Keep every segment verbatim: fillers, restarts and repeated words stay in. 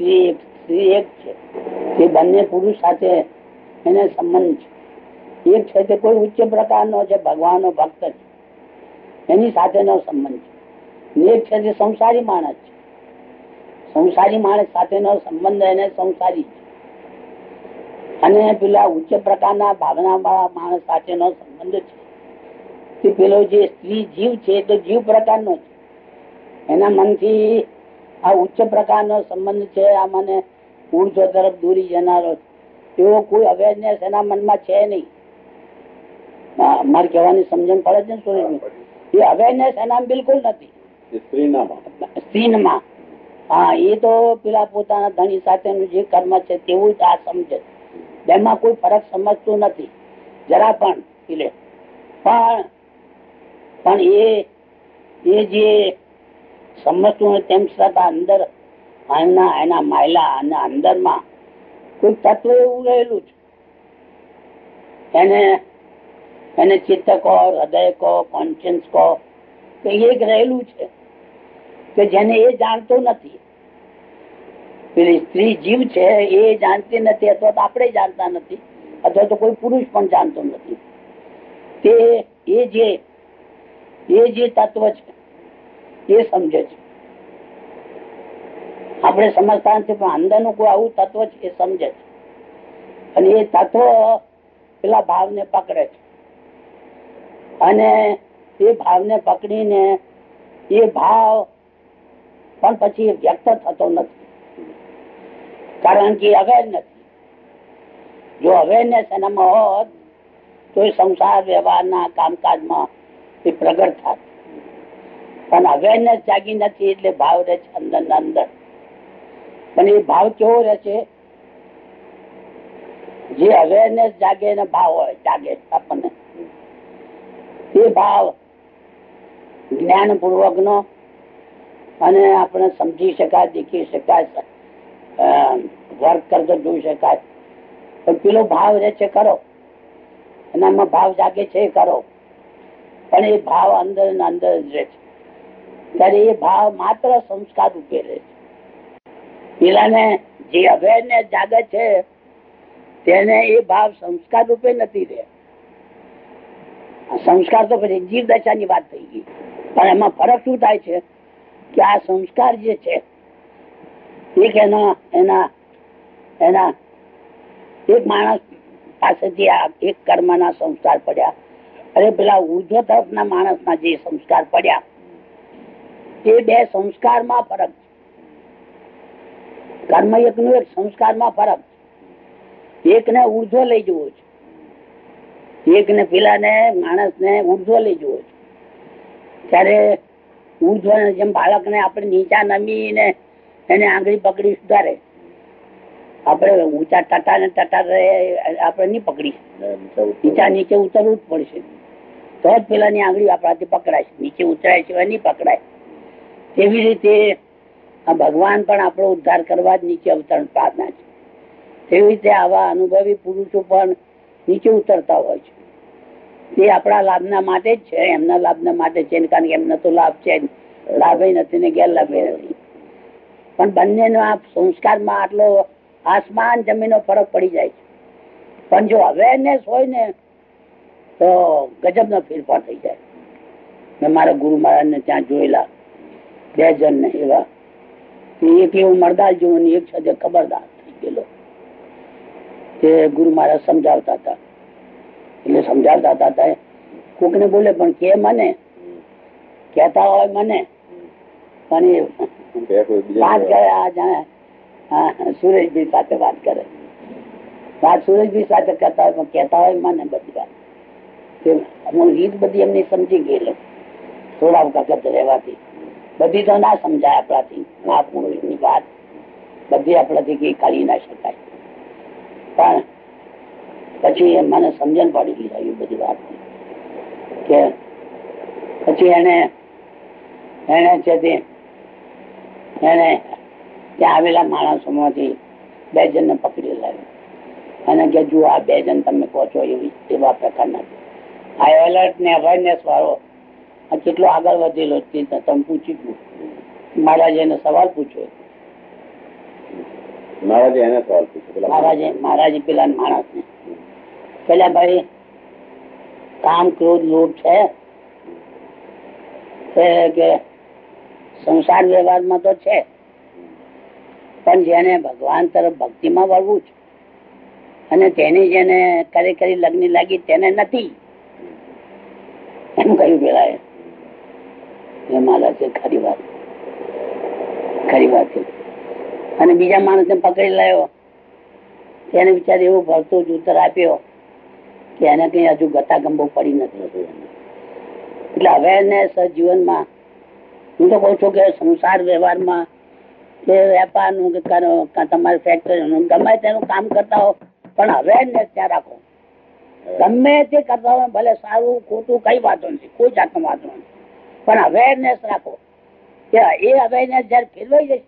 સ્ત્રી એક સ્ત્રી એક છે. તે બંને પુરુષ સાથે એને સંબંધ છે. એક છે તે કોઈ ઉચ્ચ પ્રકારનો છે, ભગવાનનો ભક્ત છે, એની સાથેનો સંબંધ છે. એક છે તે સંસારી માણસ છે. સંસારી માણસ સાથેનો સંબંધ એને સંસારી છે. અને પેલા ઉચ્ચ પ્રકારના ભાવના વાળા માણસ સાથેનો સંબંધ છે તે પેલો જે સ્ત્રી જીવ છે તો જીવ પ્રકારનો છે. એના મનથી આ ઉચ્ચ પ્રકારનો સંબંધ છે. આ મને ઉર્ધ્વ તરફ દોરી જનારો એવો કોઈ અવેરનેસ એના મનમાં છે નહીં. મારે કહેવાની સમજણ પડે છે ને સુરેશભાઈ? એ અવેરનેસ એના બિલકુલ નથી સ્ત્રીમાં. હા, એ તો પેલા પોતાના ધણી સાથેનું જે કર્મ છે તેવું જ આ સમજે. એમાં કોઈ ફરક સમજતું નથી જરા પણ. એટલે પણ પણ એ એ જે સમજતું તેમ છતાં અંદર એના એના માયલા અને અંદરમાં કોઈ તત્વ એવું રહેલું છે. એને એને ચિત્ત કહો, હૃદય કહો, કોન્શિયન્સ કહો, તો એક રહેલું છે કે જેને એ જાણતો નથી. પેલી સ્ત્રી જીવ છે એ જાણતી નથી, અથવા તો આપણે જાણતા નથી, અથવા તો કોઈ પુરુષ પણ જાણતો નથી. તે એ જે એ જે તત્વ છે એ સમજે છે. આપણે સમજતા નથી પણ અંદરનું કોઈ આવું તત્વ છે એ સમજે છે. અને એ તત્વ પેલા ભાવને પકડે છે. અને એ ભાવને પકડીને એ ભાવ પણ પછી વ્યક્ત થતો નથી, કારણ કે અવેર નથી. જો અવેરનેસ એનામાં હોત તો એ સંસાર વ્યવહારના કામકાજમાં એ પ્રગટ થાત. પણ અવેરનેસ જાગી નથી એટલે ભાવ રહે છે અંદર ને અંદર. પણ એ ભાવ કેવો રહે છે? જે અવેરનેસ જાગે ને ભાવ હોય જાગે આપણને, એ ભાવ જ્ઞાન પૂર્વક નો અને આપણે સમજી શકાય, દેખી શકાય, વર્ક કરતો જોઈ શકાય. પણ પેલો ભાવ રહે છે ખરો, એનામાં ભાવ જાગે છે ખરો, પણ એ ભાવ અંદર ને અંદર જ રહે છે. ત્યારે એ ભાવ માત્ર સંસ્કાર રૂપે રહે છે. પેલાને જે અવેરનેસ જાગે છે તેને એ ભાવ સંસ્કાર રૂપે નથી રહે. સંસ્કાર તો પછી જીવ દશાની વાત થઈ ગઈ. પણ એમાં ફરક શું થાય છે કે આ સંસ્કાર જે છે એક એના એના એના એક માણસ પાસેથી આ એક કર્મના સંસ્કાર પડ્યા, અને પેલા ઉર્ધ્વ તરફના માણસના જે સંસ્કાર પડ્યા, એ બે સંસ્કારમાં ફરક છે. કર્મ એક નું એક સંસ્કારમાં ફરક છે. એકને ઉર્ધ્વ લઈ જવો છે, એકને પેલાને માણસને ઉર્ધ્વ લઈ જવો છે. ત્યારે ઉર્ધ્વ જેમ બાળકને આપણે નીચા નમીને એને આંગળી પકડી સુધારે, આપણે ઊંચા ટટા ને ટટા આપણે નહીં પકડી, નીચા નીચે ઉતરવું જ પડશે તો જ પેલાની આંગળી આપણાથી પકડાય. નીચે ઉતરાય સિવાય નહીં પકડાય. તેવી રીતે આ ભગવાન પણ આપણો ઉદ્ધાર કરવા જ નીચે અવતરણ પ્રાર્થના છે. તેવી રીતે આવા અનુભવી પુરુષો પણ નીચે ઉતરતા હોય છે. તે આપણા લાભના માટે જ છે, એમના લાભના માટે છે, કારણ કે એમનો તો લાભ છે, લાભે નથી ને ગેરલાભે નથી. પણ બંનેનો આ સંસ્કારમાં આટલો આસમાન જમીનનો ફરક પડી જાય છે. પણ જો અવેરનેસ હોય ને તો ગજબનો ફેરફાર થઈ જાય. મેં મારા ગુરુ મહારાજ ને ત્યાં જોયેલા બે જણ ને એવા, એક એવું મરદાર જેવું એક છે ખબરદાર થઈ ગયેલો. તે ગુરુ મહારાજ સમજાવતા હતા, એટલે સમજાવતા હતા કોક ને બોલે પણ કે મને કેતા હોય મને, પણ વાત કરે સુરેશભાઈ સાથે વાત કરે, વાત સુરેશભાઈ સાથે કરતા હોય પણ કેતા હોય મને બધી વાત. હું રીત બધી એમની સમજી ગયેલો થોડા વખત રહેવાથી. બધી તો ના સમજાય આપણાથી, મહાપુરુષની વાત બધી આપણાથી કઈ કાઢી ના શકાય. પણ પછી મને સમજણ પડી ગઈ એ બધી વાત કે પછી એને એને છે તે એને ત્યાં આવેલા માણસો માંથી બે જણ ને પકડી લાવ્યો અને કે જુઓ આ બે જણ તમે કહો છો એવી એવા પ્રકારના. આ એલર્ટ ને અવેરનેસ વાળો આ કેટલો આગળ વધેલો તમે પૂછી ગયું, મહારાજ એને સવાલ પૂછ્યો મહારાજે એને સવાલ પૂછ્યો. મહારાજે મહારાજે પેલા માણસ ને પેલા ભાઈ કામ ક્રોધ લોભ છે કે સંસાર વ્યવહારમાં તો છે, પણ જેને ભગવાન તરફ ભક્તિમાં વળવું છે અને તેની જેને કરી કરી લગ્ન લાગી તેને નથી એમ કહ્યું પેલા એ મારા છે. ખરી વાત ખરી વાત છે. અને બીજા માણસ ને પકડી લાવ્યો, તેને બિચારે એવું ભરતું જ ઉત્તર આપ્યો કે એને કઈ હજુ ગતા ગંભો પડી નથી. એટલે અવેરનેસ જીવનમાં, હું તો કઉ છું કે સંસાર વ્યવહારમાં કે વેપારનું કે તમારી ફેક્ટરીનું ગમે તેનું કામ કરતા હો, પણ અવેરનેસ ત્યાં રાખો. ગમે તે કરતા હોય, ભલે સારું ખોટું કઈ વાતો નથી, કોઈ જાતનો વાતો નથી, પણ અવેરનેસ રાખો. કે એ અવેરનેસ જયારે ફેરવાઈ જશે,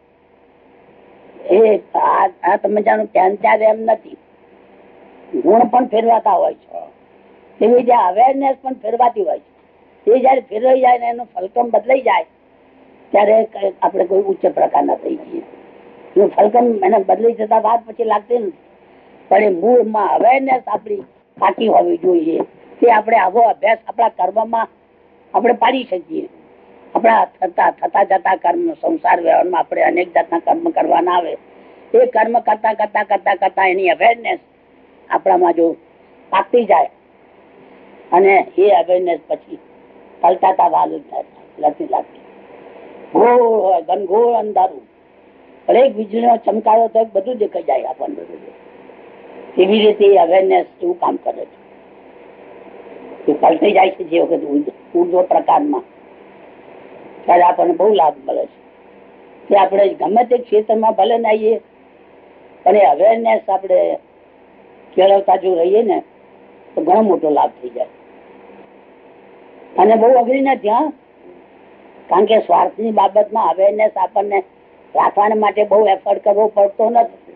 એ આ તમે જાણો ત્યાં ત્યારે એમ નથી, ગુણ પણ ફેરવાતા હોય છે, એવી રીતે અવેરનેસ પણ ફેરવાતી હોય છે. એ જયારે ફેરવાઈ જાય ને એનું ફલકમ બદલાઈ જાય ત્યારે આપણે કોઈ ઉચ્ચ પ્રકારના થઈ જઈએ. એનું ફલકમ એને બદલાઈ જતા વાત પછી લાગતી નથી, પણ એ મૂળમાં અવેરનેસ આપણી પાકી હોવી જોઈએ કે આપણે આવો અભ્યાસ આપણા કર્મમાં આપણે પાડી શકીએ. આપણા થતા થતા જતા કર્મ સંસાર વ્યવહારમાં આપણે અનેક જાતના કર્મ કરવાના આવે, એ કર્મ કરતા કરતા કરતા કરતા એની અવેરનેસ આપણામાં જો પાકતી જાય અને એ અવેરનેસ પછી પલટાતા વાલ નથી લાગતી. ઘોર હોય ઘનઘોર અંધારું, હરેક વીજળીનો ચમકારો તો બધું દેખાઈ જાય આપણને. એવી રીતે અવેરનેસ એવું કામ કરે છે, પલટી જાય છે. જે વખત ઉર્ધ્વ પ્રકારમાં ત્યારે આપણને બહુ લાભ મળે છે કે આપણે ગમે તે ક્ષેત્રમાં ભલે ના આવીએ, પણ એ અવેરનેસ આપણે કેળવતા જો રહીએ ને તો ઘણો મોટો લાભ થઈ જાય. અને બહુ અઘરી નથી હા, કારણ કે સ્વાર્થની બાબતમાં અવેરનેસ આપણને રાખવા માટે બહુ એફર્ટ કરવો પડતો નથી.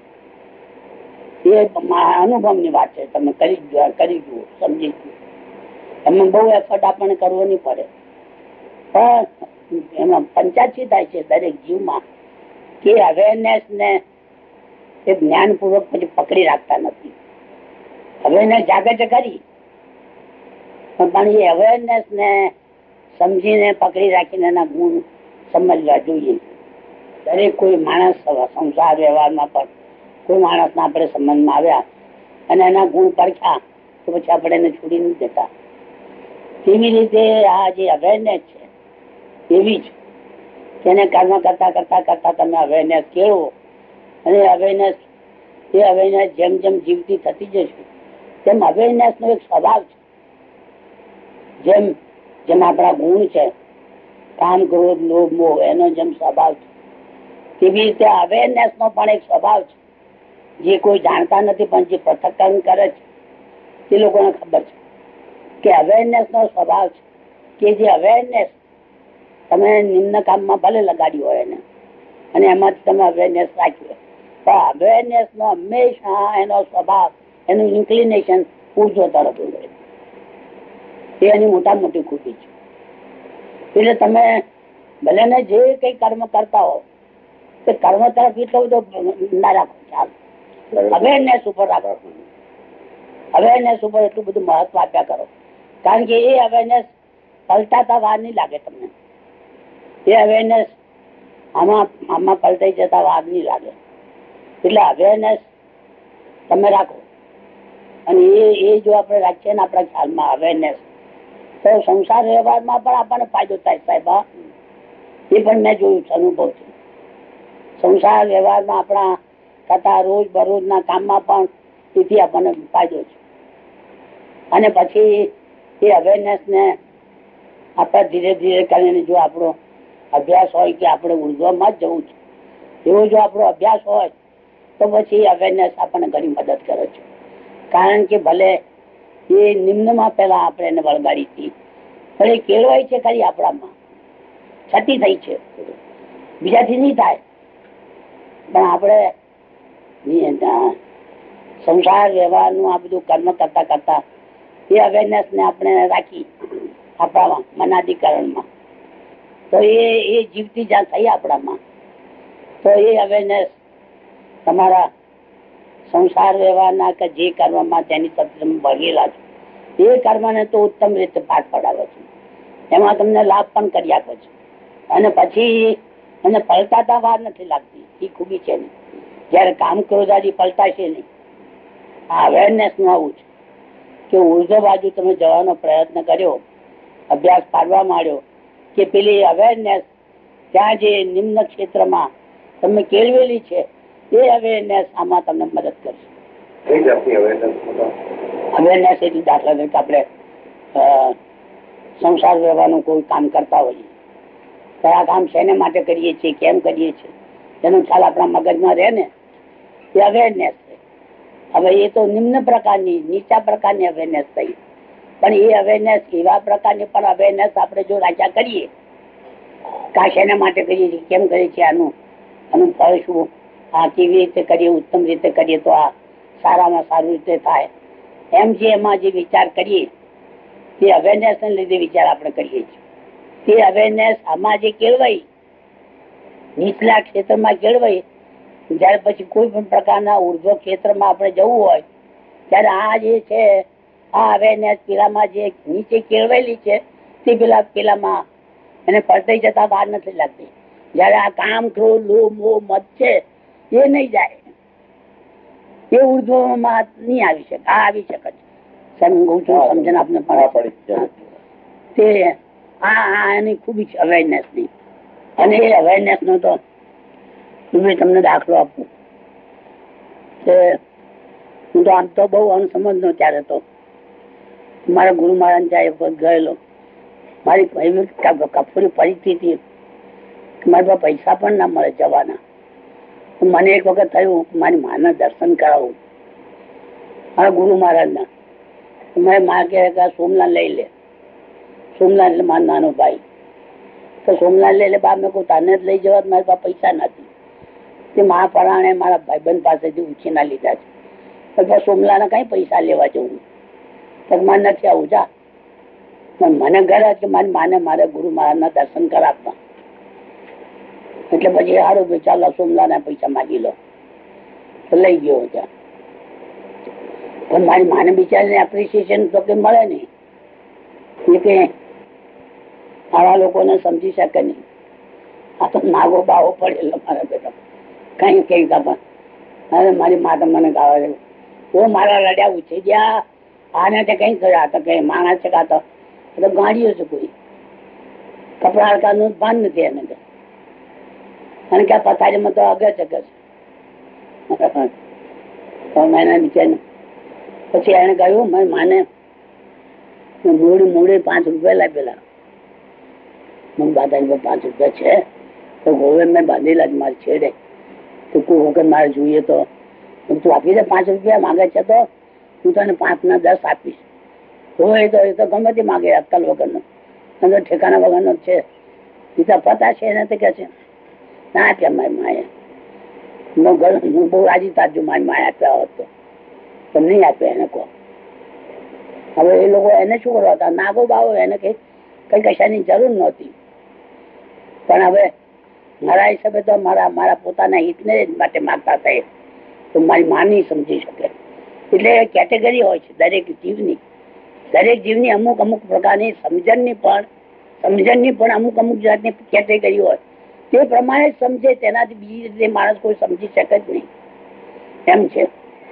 એ અનુભવની વાત છે, તમે કરી કરી જુઓ, સમજી જુઓ. તમે બહુ એફર્ટ આપણને કરવો નહીં પડે, પણ એમાં પંચાયતી થાય છે દરેક જીવમાં કે અવેરનેસ ને એ જ્ઞાનપૂર્વક પછી પકડી રાખતા નથી. અવેરનેસ જાગે છે ખરી, પણ એ અવેરનેસ ને સમજીને પકડી રાખીને એના ગુણ સમજવા જોઈએ. દરેક કોઈ માણસ સંસાર વ્યવહારમાં પણ કોઈ માણસ ના આપણે સંબંધમાં આવ્યા અને એના ગુણ પરખ્યા તો પછી આપણે એને છોડી નથી દેતા. તેવી રીતે આ જે અવેરનેસ છે એવી જ તેને કર્મ કરતા કરતા કરતા તમે અવેરનેસ કેળવો અને અવેરનેસ એ અવેરનેસ જેમ જેમ જીવતી થતી જશે તેમ અવેરનેસ નો એક સ્વભાવ છે. જેમ જેમ આપણા ગુણ છે કામ ક્રોધ લોભ મોહ એનો જેમ સ્વભાવ છે, તેવી રીતે અવેરનેસ નો પણ એક સ્વભાવ છે. જે કોઈ જાણતા નથી પણ જે પૃથક્કરણ કરે છે તે લોકોને ખબર છે કે અવેરનેસ નો સ્વભાવ છે કે જે અવેરનેસ તમે નિમ્ન કામમાં ભલે લગાડી હોય એને અને એમાંથી તમે અવેરનેસ રાખ્યું, પણ અવેરનેસ નો હંમેશા એનો સ્વભાવ એનું ઇન્ક્લિનેશન ઉર્ધ્વ તરફ હોય. એ એની મોટા મોટી ખૂટી છે. એટલે તમે ભલે ને જે કઈ કર્મ કરતા હો તે કર્મ તરફ એટલો બધો ના રાખો, ચાલો અવેરનેસ ઉપર રાખો. અવેરનેસ ઉપર એટલું બધું મહત્વ આપ્યા કરો, કારણ કે એ અવેરનેસ પલટાતા વાર નહીં લાગે તમને. એ અવેરનેસ આમાં આમાં પલટાઈ જતા વાર નહીં લાગે. એટલે અવેરનેસ તમે રાખો અને એ એ જો આપણે રાખીએ ને આપણા ખ્યાલમાં અવેરનેસ, તો સંસાર વ્યવહારમાં પણ આપણને ફાયદો થાય સાહેબ. એ પણ મેં જોયું છે, અનુભવ છે. સંસાર વ્યવહારમાં આપણા થતા રોજ બરોજ ના કામમાં પણ તેથી આપણને ફાયદો છે. અને પછી એ અવેરનેસ ને આપણે ધીરે ધીરે કરીને જો આપણો અભ્યાસ હોય કે આપણે ઉર્ધ્વમાં જ જવું છે એવો જો આપણો અભ્યાસ હોય તો પછી અવેરનેસ આપણને ઘણી મદદ કરે છે. કારણ કે ભલે એ નિમ્નમાં પેલા આપણે એને વળગાડી હતી, પણ એ કેળવાય છે ખરી આપણામાં, છતી થઈ છે, બીજાથી નહીં થાય. પણ આપણે સંસાર વ્યવહાર નું આ બધું કર્મ કરતા કરતા એ અવેરનેસ ને આપણે રાખી આપણામાં મનાધિકરણમાં, તો એ એ જીવતી જ્યાં થઈ આપણામાં, તો એ અવેરનેસ તમારા સંસાર વ્યવહારના કે જે કર્મમાં તેની તત્વ ભરેલા છે એ કર્મને તો ઉત્તમ રીતે પાર પડાવે છે, એમાં તમને લાભ પણ કરી આપે છે. અને પછી એને પલટાતા વાર નથી લાગતી, એ ખૂબી છે નહીં. જયારે કામ ક્રોધાદી પલટાશે નહીં. આ અવેરનેસ નું આવું છે કે ઉર્ધ્વ બાજુ તમે જવાનો પ્રયત્ન કર્યો, અભ્યાસ પાડવા માંડ્યો કે પેલી અવેરનેસ ત્યાં જે નિમ્ન ક્ષેત્રમાં તમે કેળવેલી છે એ અવેરનેસ આમાં તમને મદદ કરશે. અવેરનેસ એટલે દાખલા તરીકે આપણે સંસાર વ્યવહારનું કોઈ કામ કરતા હોઈએ, કયા કામ શેને માટે કરીએ છીએ, કેમ કરીએ છીએ, એનો ખ્યાલ આપણા મગજમાં રહે ને, એ અવેરનેસ છે. હવે એ તો નિમ્ન પ્રકારની નીચા પ્રકારની અવેરનેસ થઈ, પણ એ અવેરનેસ એવા પ્રકારની પણ અવેરનેસ આપણે જો રાખ્યા કરીએ કા શેના માટે કરીએ છીએ, કેમ કરીએ છીએ, આનું આનું ફળ શું, આ કેવી રીતે કરીએ, ઉત્તમ રીતે કરીએ તો આ સારામાં સારું રીતે થાય, એમ જે એમાં જે વિચાર કરીએ તે અવેરનેસ ને લીધે વિચાર આપણે કરીએ છીએ. તે અવેરનેસ આમાં જે કેળવાઈ નીચલા ક્ષેત્રમાં કેળવાઈ, જયારે પછી કોઈ પણ પ્રકારના ઉર્ધ્વ ક્ષેત્રમાં આપણે જવું હોય ત્યારે આ જે છે આ અવેરનેસ પેલામાં જે નીચે કેળવેલી છે તે પેલા પેલામાં એને પડતાઈ જતા વાર નથી લાગતી. જયારે આ કામ ક્રોધ લોભ મોહ મદ છે એ નહીં જાય, એ ઉર્ધ્વમાં નહીં આવી શકે. આ આવી શકે છે સમજણ આપને પડે તે આ એની ખૂબી છે અવેરનેસ ની. અને એ અવેરનેસ નો તો હું તમને દાખલો આપું કે હું તો આમ તો બહુ અણસમજ નો ત્યારે તો મારા ગુરુ મહારાજ ત્યાં એક વખત ગયેલો. મારી કફોરી પરિસ્થિતિ મારી પાસે પૈસા પણ ના મળે જવાના. મને એક વખત થયું મારી માના દર્શન કરાવું મારા ગુરુ મહારાજ ના. મેં મા કે સોમનાથ લઈ લે, સોમનાથ એટલે મારો નાનો ભાઈ, તો સોમનાથ લઈ લે બા. મેં કહું તને જ લઈ જવા, મારી પાસે પૈસા નથી. તે મા પરાણે મારા ભાઈબંધ પાસેથી ઉછીના લીધા છે. તો સોમનાથ કઈ પૈસા લેવા જવું, તો મારે નથી આવું જા. મને ઘર કે મારી માને મારે ગુરુ મહારાજ ના દર્શન કરાવવા, એટલે પછી સારું ભાઈ ચાલો સોમનાથ ના પૈસા માગી લો, તો લઈ ગયો ત્યાં. પણ મારી માને બિચારીને એપ્રિસિએશન તો કે મળે નહીં, એ કે આવા લોકોને સમજી શકે નહીં. આ તો નાગો બાવો પડેલો મારા બેટા કઈ કઈ કાપા. અરે મારી મા તો મને ગાવા દે, ઓ મારા રડ્યા ઉછે ગયા, આને તે કઈ થયા તો કઈ માણસ છે કા તો ગાડીઓ છે, કોઈ કપડા હડકા નું ભાન નથી એને. અને ક્યાં પથારીમાં તો અગર છે બિચારી. પછી એને કહ્યું મારી માને મૂડી મૂડી પાંચ રૂપિયા લાગેલા, દાદાજી પાંચ રૂપિયા છે તો ગોવે મેં બાંધેલા જ મારી છેડે, તો કોઈ વખત મારે જોઈએ તો તું આપી દે. પાંચ રૂપિયા માગે છે તો હું તને પાંચ ના દસ આપીશ. હોય તો એ તો ગમે તે માગે અક્કલ વગરનો, ઠેકાણા વગરનો છે. એ તો પતા છે એને કે છે ના આપ્યા મારી માએ. હું બહુ રાજી તાજુ મારી માએ આપ્યા હોત તો, પણ નહીં આપ્યા એને કહો. હવે એ લોકો એને શું કરવા હતા, નાગો બાવો, એને કઈ કઈ કશાની જરૂર નહોતી. પણ હવે મારા હિસાબે તો મારા મારા પોતાના હિતને માટે માગતા હતા, તો મારી મા નહીં સમજી શકે. એટલે કેટેગરી હોય છે દરેક જીવની. દરેક જીવની અમુક અમુક પ્રકારની સમજણની પણ સમજણની પણ અમુક અમુક જાતની કેટેગરી હોય, તે પ્રમાણે જ સમજે. તેનાથી બીજી રીતે માણસ કોઈ સમજી શકે જ નહીં, એમ છે.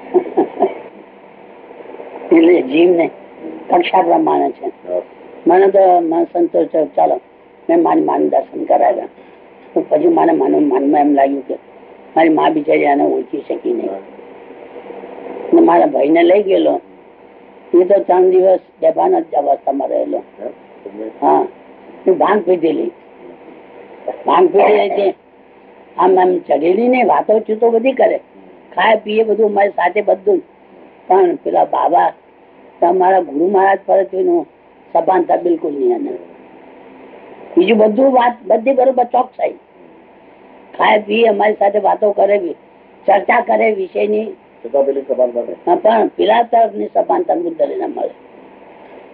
એટલે જીવને કક્ષા પ્રમાણે છે. મને તો સંતોષ છે, ચાલો મેં મારી માનું દર્શન કરાવ્યા. તો પછી મને માનું માનમાં એમ લાગ્યું કે મારી મા બિચારી આને ઓળખી શકી નહીં. મારા ભાઈ ને લઈ ગયેલો, એ તો ત્રણ દિવસ બેભાન જ અવસ્થામાં રહેલો. હા, ભાંગ પીધેલી, ભાંગ પીધેલી છે. આમ આમ ચઢેલી ને વાતો ચૂતો બધી કરે, ખાય પીએ બધું મારી સાથે બધું. પણ પેલા બાબા તમારા ગુરુ મહારાજ પર સભાનતા બિલકુલ નહીં. અને બીજું બધું વાત બધી બરોબર ચોકસાઈ, ખાય પીએ અમારી સાથે વાતો કરે, ચર્ચા કરે વિષયની, પણ પેલા તરફ ની સભાનતા બુદ્ધ મળે.